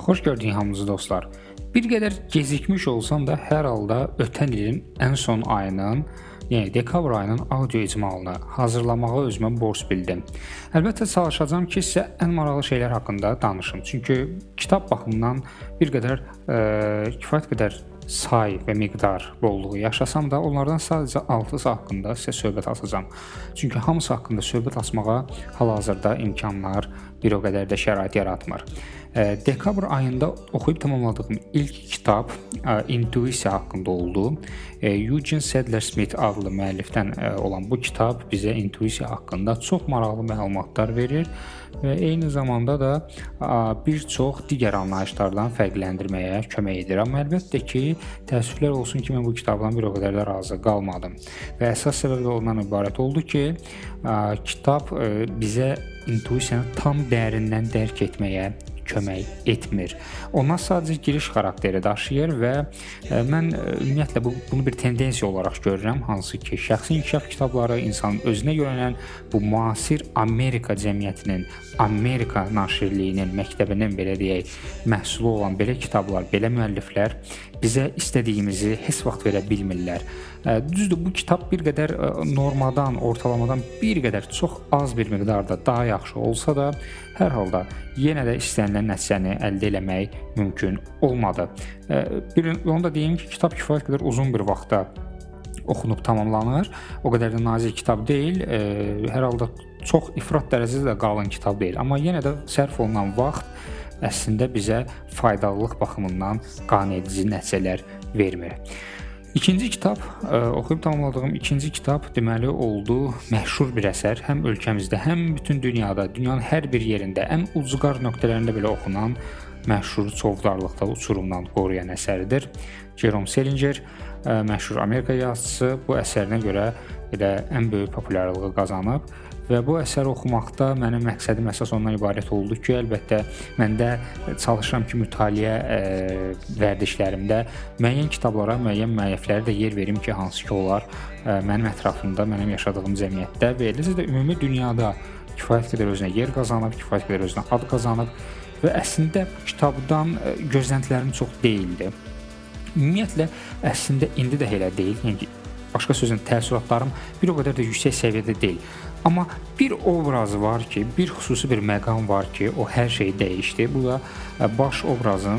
Xoş gördük hamınızı dostlar. Bir qədər gecikmiş olsam da hər halda ötən ilin ən son ayının, yəni dekabr ayının audio icmalını hazırlamağa özümə borc bildim. Əlbəttə çalışacağam ki, sizə ən maraqlı şeylər haqqında danışım. Çünki kitab baxımından bir qədər kifayət qədər say və miqdar bolluğu yaşasam da, onlardan sadəcə 6-sı haqqında sizə söhbət açacağam. Çünki hamısı haqqında söhbət açmağa hal-hazırda imkanlar bir o qədər də şərait yaratmır. Dekabr ayında oxuyub tamamladığım ilk kitab intuisiya haqqında oldu. Eugene Sadler-Smith adlı müəllifdən olan bu kitab bizə intuisiya haqqında çox maraqlı məlumatlar verir və eyni zamanda da bir çox digər anlayışlardan fərqləndirməyə kömək edir. Amma əlbəttə ki, təəssüflər olsun ki, mən bu kitabdan bir o qədər də razı qalmadım. Və əsas səbəb də ondan ibarət oldu ki, kitab bizə intuisiyanı tam dərindən dərk etməyə kömək etmir. Ondan sadəcə giriş xarakteri daşıyır və mən ümumiyyətlə bunu bir tendensiya olaraq görürəm, hansı ki, şəxsi inkişaf kitabları insanın özünə yönələn bu müasir Amerika cəmiyyətinin, Amerika naşirliyinin, məktəbinin belə deyək, məhsulu olan belə kitablar, belə müəlliflər bizə istədiyimizi heç vaxt verə bilmirlər. Düzdür, bu kitab bir qədər normadan, ortalamadan bir qədər çox az bir miqdarda daha yaxşı olsa da, hər halda yenə də istənilən nəticəni əldə etmək mümkün olmadı. Onu da deyim ki, kitab kifayət qədər uzun bir vaxtda oxunub tamamlanır. O qədər də nazik kitab deyil. Hər halda çox ifrat dərəcədə də qalın kitab deyil. Amma yenə də sərf olunan vaxt əslində bizə faydalılıq baxımından qane-edici nəticələr vermir. İkinci kitab, oxuyub tamamladığım ikinci kitab deməli oldu məşhur bir əsər. Həm ölkəmizdə, həm bütün dünyada, dünyanın hər bir yerində, ən ucqar nöqtələrində belə oxunan məşhur çovdarlıqda uçurumdan qoruyan əsəridir. Jerome Salinger, məşhur Amerika yazıçısı, bu əsərinə görə elə ən böyük populyarlığı qazanıb. Və bu əsəri oxumaqda mənim məqsədim əsas ondan ibarət oldu ki, əlbəttə məndə çalışıram ki, mütaliə vərdişlərimdə müəyyən kitablara, müəyyən müəlliflərə də yer verim ki, hansı ki, onlar mənim ətrafımda, mənim yaşadığım cəmiyyətdə və eləcə də ümumi dünyada kifayət qədər özünə yer qazanıb, kifayət qədər özünə ad qazanıb və əslində kitabdan gözləntilərim çox deyildi. Ümumiyyətlə, əslində indi də elə deyil, yəni başqa sözlə təəssüratlarım bir o qədər də yüksək səviyyədə deyil. Amma bir obraz var ki, bir xüsusi bir məqam var ki, o hər şeyi dəyişdi. Bu da baş obrazın,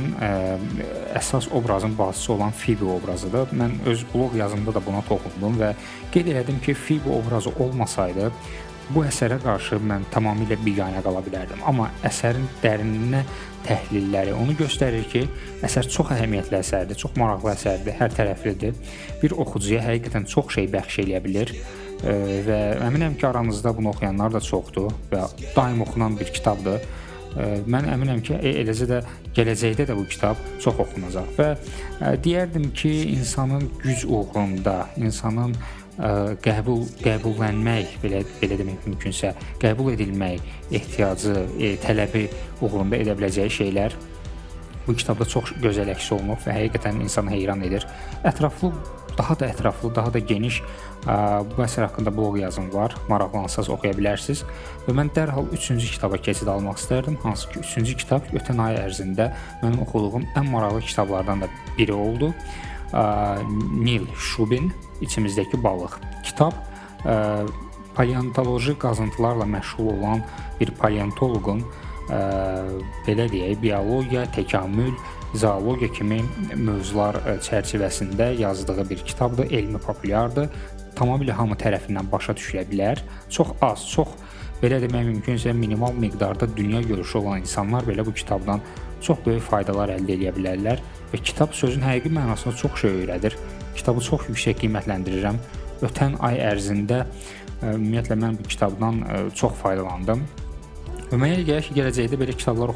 əsas obrazın bazısı olan Phoebe obrazıdır. Mən öz bloq yazımda da buna toxundum və qeyd elədim ki, Phoebe obrazı olmasaydı, bu əsərə qarşı mən tamamilə biganə qala bilərdim. Amma əsərin dərinliyinə təhlilləri onu göstərir ki, əsər çox əhəmiyyətli əsərdir, çox maraqlı əsərdir, hər tərəflidir. Bir oxucuya həqiqətən çox şey bəxş eləyə bilir və əminəm ki, aranızda bunu oxuyanlar da çoxdur və daim oxunan bir kitabdır. Mən əminəm ki, eləcə də gələcəkdə də bu kitab çox oxunacaq və deyərdim ki, insanın güc uğrunda, insanın qəbullənmək, belə demək mümkünsə, qəbul edilmək ehtiyacı, tələbi uğrunda edə biləcəyi şeylər bu kitabda çox gözəl əks olunub və həqiqətən insanı heyran edir. Daha da geniş bu əsər haqqında bloq yazım var. Maraqlansanız oxuya bilərsiniz. Və mən dərhal 3-cü kitaba keçid almaq istərdim. Hansı ki, 3-cü kitab ötən ay ərzində mənim oxuduğum ən maraqlı kitablardan da biri oldu. Neil Shubin İçimizdəki balıq. Kitab paleontoloji qazıntılarla məşğul olan bir paleontoloqun belə deyək, biologiya, təkamül, zoologiya kimi mövzular çərçivəsində yazdığı bir kitabdır, elmi populyardır. Tamamilə hamı tərəfindən başa düşülə bilər. Çox az, belə demək mümkünsə minimal miqdarda dünya görüşü olan insanlar belə bu kitabdan çox böyük faydalar əldə edə bilərlər və kitab sözün həqiqi mənasında çox şey öyrədir. Kitabı çox yüksək qiymətləndirirəm. Ötən ay ərzində ümumiyyətlə mən bu kitabdan çox faydalandım. Və mənə gəlir ki, gələcəkdə belə kitablar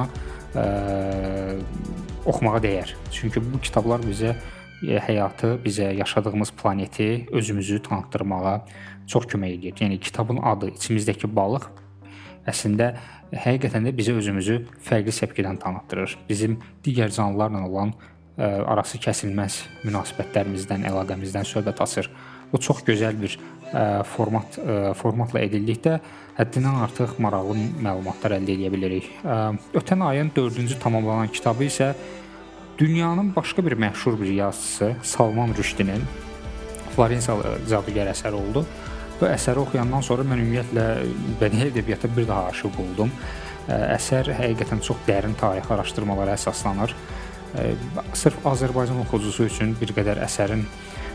oxumağa dəyər. Çünki bu kitablar bizə həyatı, bizə yaşadığımız planeti, özümüzü tanıtdırmağa çox kömək edir. Yəni kitabın adı İçimizdəki balıq əslində həqiqətən də bizə özümüzü fərqli səpkidən tanıtdırır. Bizim digər canlılarla olan arası kəsilməz münasibətlərimizdən, əlaqəmizdən söhbət açır. bu çox gözəl bir formatla edildikdə həddindən artıq maraqlı məlumatlar əldə edə bilərik. Ötən ayın 4-cü tamamlanan kitabı isə dünyanın başqa bir məşhur bir yazıçısı Salman Rushdinin Florensiyalı Cadugar əsəri oldu. Bu əsəri oxuyandan sonra mən ümumiyyətlə bədii ədəbiyyata bir daha aşiq oldum. Əsər həqiqətən çox dərin tarixi araşdırmalara əsaslanır. Sırf Azərbaycan oxucusu üçün bir qədər əsərin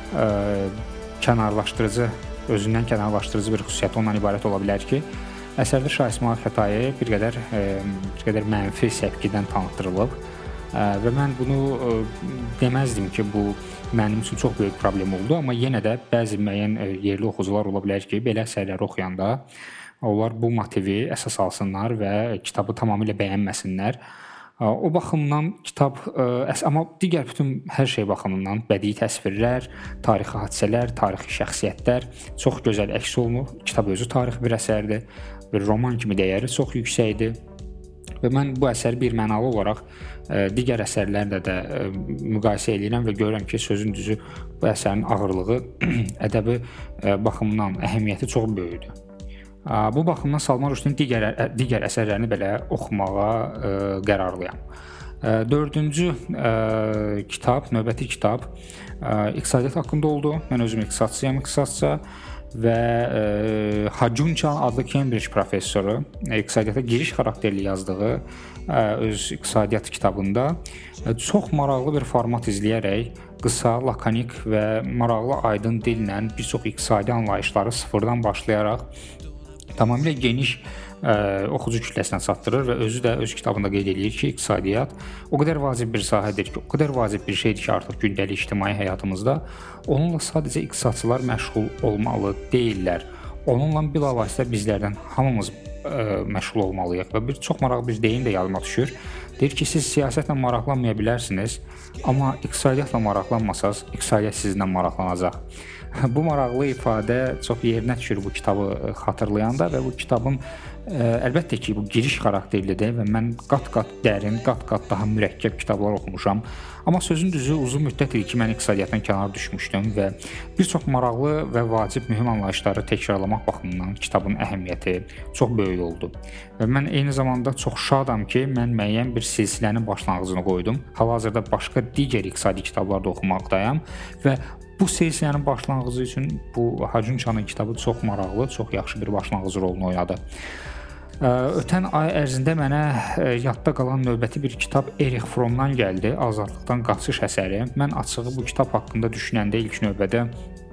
özündən kənarlaşdırıcı bir xüsusiyyəti ondan ibarət ola bilər ki, əsərdə Şah İsmayıl Xətai bir qədər mənfi səpkidən tanıtdırılıb və mən bunu deməzdim ki, bu mənim üçün çox böyük problem oldu, amma yenə də bəzi müəyyən yerli oxucular ola bilər ki, belə əsərləri oxuyanda onlar bu motivi əsas alsınlar və kitabı tamamilə bəyənməsinlər. O baxımdan kitab, amma digər bütün hər şey baxımından bədii təsvirlər, tarixi hadisələr, tarixi şəxsiyyətlər çox gözəl əks olunur. Kitab özü tarixi bir əsərdir, bir roman kimi dəyəri çox yüksəkdir və mən bu əsəri bir mənalı olaraq digər əsərlərlə də müqayisə edirəm və görürəm ki, sözün düzü bu əsərin ağırlığı ədəbi baxımdan əhəmiyyəti çox böyükdür. Bu baxımdan Salman Rushdinin digər əsərlərini belə oxumağa qərarlıyam. 4-cü kitab, növbəti kitab iqtisadiyyat haqqında oldu. Mən özüm iqtisadçıyam, ixtisasca və Hacun Çan adlı Cambridge professoru iqtisadiyyata giriş xarakterli yazdığı öz iqtisadiyyat kitabında çox maraqlı bir format izləyərək qısa, lakonik və maraqlı, aydın dillə bir çox iqtisadi anlayışları sıfırdan başlayaraq tamamilə geniş oxucu kütləsinə çatdırır və özü də öz kitabında qeyd edir ki, iqtisadiyyat o qədər vacib bir sahədir ki, o qədər vacib bir şeydir ki, artıq gündəlik ictimai həyatımızda onunla sadəcə iqtisadçılar məşğul olmalı deyillər. Onunla bilavasitə bizlərdən hamımız məşğul olmalıyıq və çox maraqlı bir deyim də yadıma düşür. Deyir ki, siz siyasətlə maraqlanmaya bilərsiniz, amma iqtisadiyyatla maraqlanmasanız, iqtisadiyyat sizinlə maraqlanacaq. Bu maraqlı ifadə çox yerinə düşür bu kitabı xatırlayanda və bu kitabın əlbəttə ki, bu giriş xarakterlidir və mən qat-qat dərin, qat-qat daha mürəkkəb kitablar oxumuşam. Amma sözün düzü uzun müddət idi ki, mən iqtisadiyyatdan kənar düşmüşdüm və bir çox maraqlı və vacib mühüm anlayışları təkrarlamaq baxımından kitabın əhəmiyyəti çox böyük oldu. Və mən eyni zamanda çox şadam ki, mən müəyyən bir silsilənin başlanğıcını qoydum. Hal-hazırda başqa digər iqtisadi kitablar da oxumaqdayam və bu silsilənin başlanğıcı üçün bu Hacun Çanın kitabı çox maraqlı, çox yaxşı bir başlanğıc rolunu oynadı. Ötən ay ərzində mənə yadda qalan növbəti bir kitab Erich Frommdan gəldi, Azadlıqdan qaçış əsəri. Mən açığı bu kitab haqqında düşünəndə ilk növbədə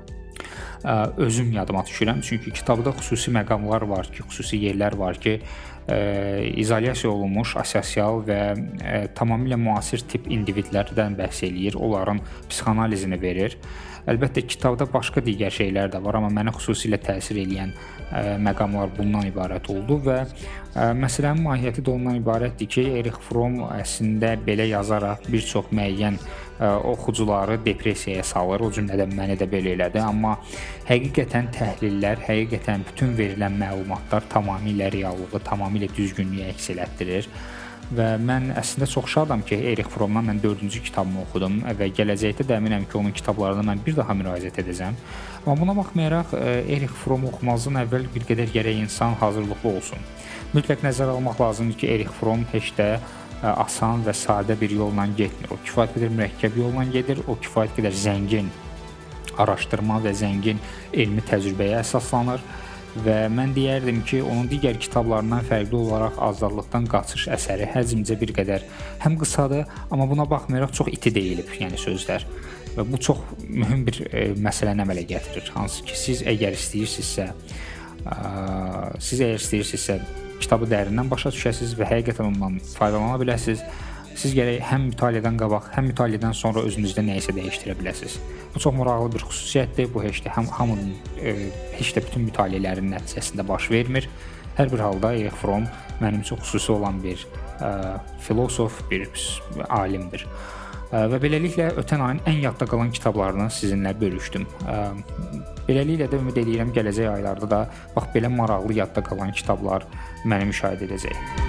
özüm yadıma düşürəm. Çünki kitabda xüsusi məqamlar var ki, xüsusi yerlər var ki, izolyasiya olunmuş, asosial və tamamilə müasir tip individlərdən bəhs eləyir, onların psixanalizini verir. Əlbəttə, kitabda başqa digər şeylər də var, amma mənə xüsusilə təsir edən məqamlar bundan ibarət oldu və məsələnin mahiyyəti də ondan ibarətdir ki, Erich Fromm əslində belə yazaraq bir çox müəyyən oxucuları depressiyaya salır, o cümlədən məni də belə elədi, amma həqiqətən təhlillər, həqiqətən bütün verilən məlumatlar tamamilə reallığı, tamamilə düzgünlüyü əks elətdirir. Və mən əslində çox şadam ki, Erich Frommdan mən 4-cü kitabımı oxudum və gələcəkdə də əminəm ki, onun kitablarına mən bir daha müraciət edəcəm. Amma buna baxmayaraq, Erich Fromm oxumazdan əvvəl bir qədər gərək insan hazırlıqlı olsun. Mütləq nəzərə almaq lazımdır ki, Erich Fromm heç də asan və sadə bir yolla getmir. O kifayət qədər mürəkkəb yolla gedir, o kifayət qədər zəngin araşdırma və zəngin elmi təcrübəyə əsaslanır. Və mən deyərdim ki, onun digər kitablarından fərqli olaraq Azadlıqdan qaçış əsəri həcmcə bir qədər həm qısadır, amma buna baxmayaraq çox iti deyilib, yəni sözlər. Və bu çox mühüm bir məsələni əmələ gətirir. Hansı ki, siz əgər istəyirsinizsə, kitabı dərindən başa düşəsiniz və həqiqətən ondan faydalana biləsiniz. Siz gərək həm mütaliədən qabaq, həm mütaliədən sonra özünüzdə nəyisə dəyişdirə biləsiniz. Bu çox maraqlı bir xüsusiyyətdir. Bu heç də bütün mütaliələrin nəticəsində baş vermir. Hər bir halda Erich Fromm mənim üçün xüsusi olan bir filosof, bir alimdir. Və beləliklə ötən ayın ən yadda qalan kitablarını sizinlə bölüşdüm. Beləliklə də ümid edirəm gələcək aylarda da bax belə maraqlı yadda qalan kitablar məni müşahidə edəcək.